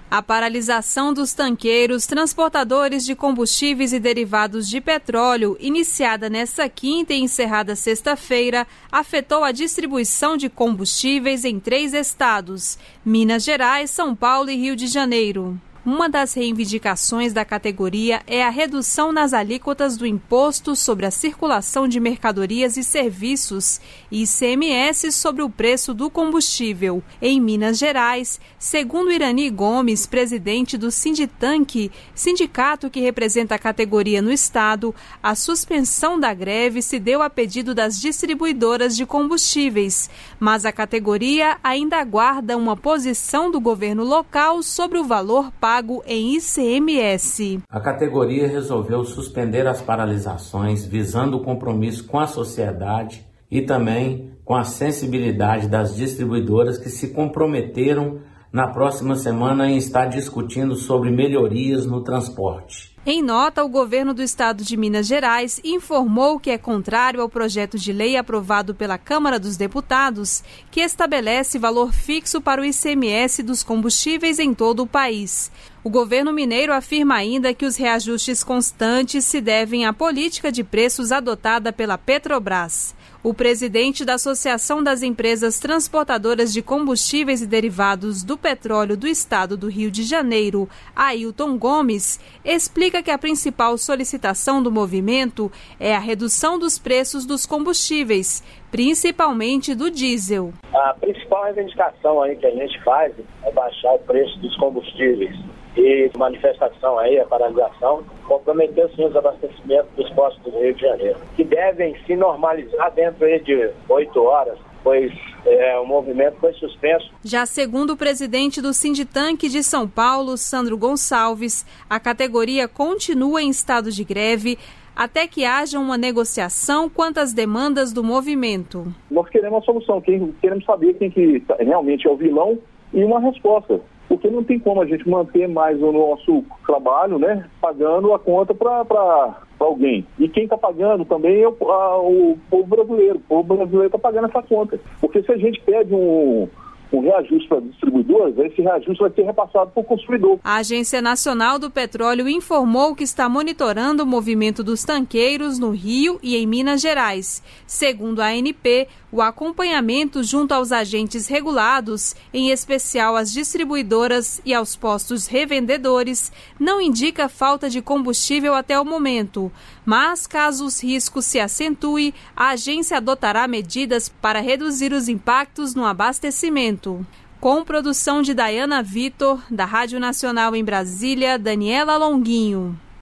A paralisação dos tanqueiros transportadores de combustíveis e derivados de petróleo, iniciada nesta quinta e encerrada sexta-feira, afetou a distribuição de combustíveis em 3 estados: Minas Gerais, São Paulo e Rio de Janeiro. Uma das reivindicações da categoria é a redução nas alíquotas do Imposto sobre a Circulação de Mercadorias e Serviços, ICMS, sobre o preço do combustível. Em Minas Gerais, segundo Irani Gomes, presidente do Sinditank, sindicato que representa a categoria no estado, a suspensão da greve se deu a pedido das distribuidoras de combustíveis, mas a categoria ainda aguarda uma posição do governo local sobre o valor pago em ICMS. A categoria resolveu suspender as paralisações visando o compromisso com a sociedade e também com a sensibilidade das distribuidoras que se comprometeram na próxima semana em estar discutindo sobre melhorias no transporte. Em nota, o governo do estado de Minas Gerais informou que é contrário ao projeto de lei aprovado pela Câmara dos Deputados, que estabelece valor fixo para o ICMS dos combustíveis em todo o país. O governo mineiro afirma ainda que os reajustes constantes se devem à política de preços adotada pela Petrobras. O presidente da Associação das Empresas Transportadoras de Combustíveis e Derivados do Petróleo do Estado do Rio de Janeiro, Ailton Gomes, explica que a principal solicitação do movimento é a redução dos preços dos combustíveis, principalmente do diesel. A principal reivindicação aí que a gente faz é baixar o preço dos combustíveis. E manifestação aí, a paralisação, comprometeu sim os abastecimentos dos postos do Rio de Janeiro, que devem se normalizar dentro aí de 8 horas, pois o movimento foi suspenso. Já segundo o presidente do Sinditank de São Paulo, Sandro Gonçalves, a categoria continua em estado de greve até que haja uma negociação quanto às demandas do movimento. Nós queremos uma solução, queremos saber quem que realmente é o vilão e uma resposta. Porque não tem como a gente manter mais o nosso trabalho, né, pagando a conta para alguém. E quem está pagando também é o povo brasileiro. O povo brasileiro está pagando essa conta. Porque se a gente pede um reajuste para distribuidores, esse reajuste vai ser repassado para o consumidor. A Agência Nacional do Petróleo informou que está monitorando o movimento dos tanqueiros no Rio e em Minas Gerais. Segundo a ANP, o acompanhamento junto aos agentes regulados, em especial às distribuidoras e aos postos revendedores, não indica falta de combustível até o momento. Mas, caso os riscos se acentuem, a agência adotará medidas para reduzir os impactos no abastecimento. Com produção de Dayana Vitor, da Rádio Nacional em Brasília, Daniela Longuinho.